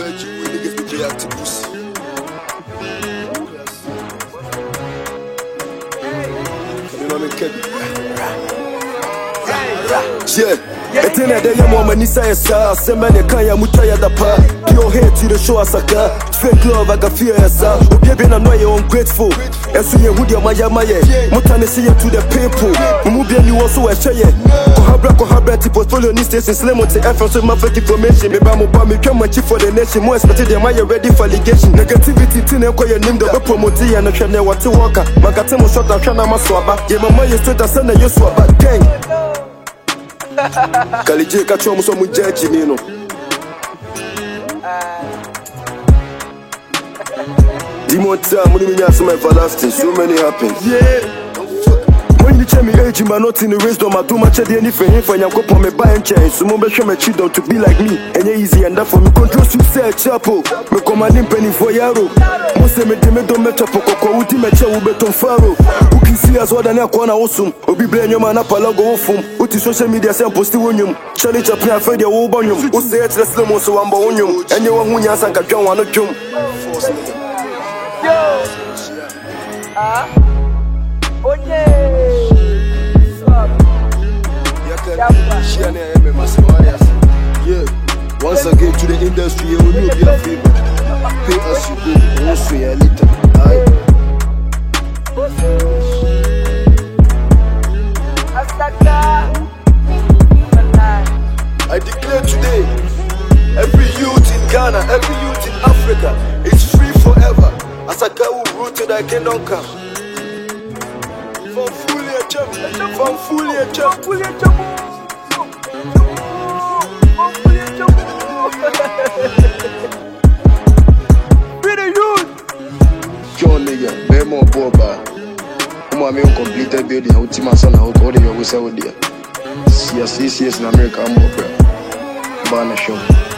Yeah, it's in there, your mom and Nisa, some man, Kaya Mutaya the pa. Pure hate to the show as a car. Fake love, I can feel as a baby, and I know you're ungrateful. And so you would your Maya Maya, Mutane see you to the people. Mubian, you also a share. Kohabra, portfolio needs to slim on the effort of my information. Maybe I'm about me, come and chief for the nation. More expected than Maya ready for litigation. Negativity, Tina, call your name, the promoter, and a channel, what to walk. Magatamo shot, I'm trying to swabba. Yeah, my mother straight, I send a use swabba. Gang. Kalije kacho muso mujaji nino. Dimota muni minyasa my everlasting. So many happen. Yeah. When you tell me age, but not in the wisdom, I do much of anything. If I am go me buy and change, so move show me children to be like me. And easy and that for me control success chapel. Me come and penny for yaro. Most of me don't match up for uti match up beton faro. Who can see us what I want awesome. Obi blame your man up a logo of Uti social media say post union. Challenge up here for the whole bonium. Who say it's the slim so I'm bonium. And you want who yas and can one of jump. Oh yeah. Once again to the industry, you will be a favor. Pay as you go, also a little. I declare today, every youth in Ghana, every youth in Africa is free forever. Asaka will root to thy kingdom come. From fully a chump, from fully a chump, fully a chump. John nigga, be more boba. Me completed building. Ultima son, how call you? We say, "Oh dear, CSCS in America, I'm more proud." Banner show.